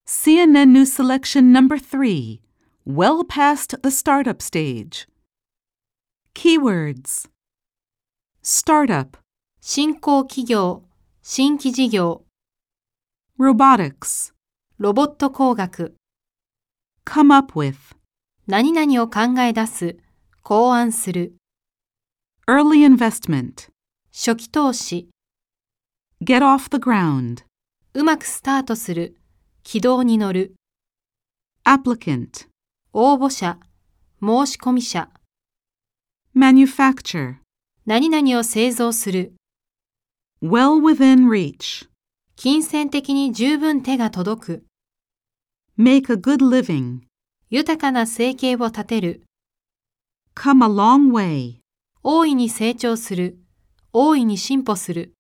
CNN News Selection Number 3, Well Past the Startup Stage. Keywords. Startup, 新興企業、新規事業、 robotics, ロボット工学、 come up with, 何々を考え出す、考案する、 early investment, 初期投資、 get off the ground, うまくスタートする、軌道に乗る、 applicant, 応募者、申し込み者、 manufacture, 何々を製造する、 well within reach, 金銭的に十分手が届く、 make a good living, 豊かな生計を立てる、 come a long way, 大いに成長する、大いに進歩する。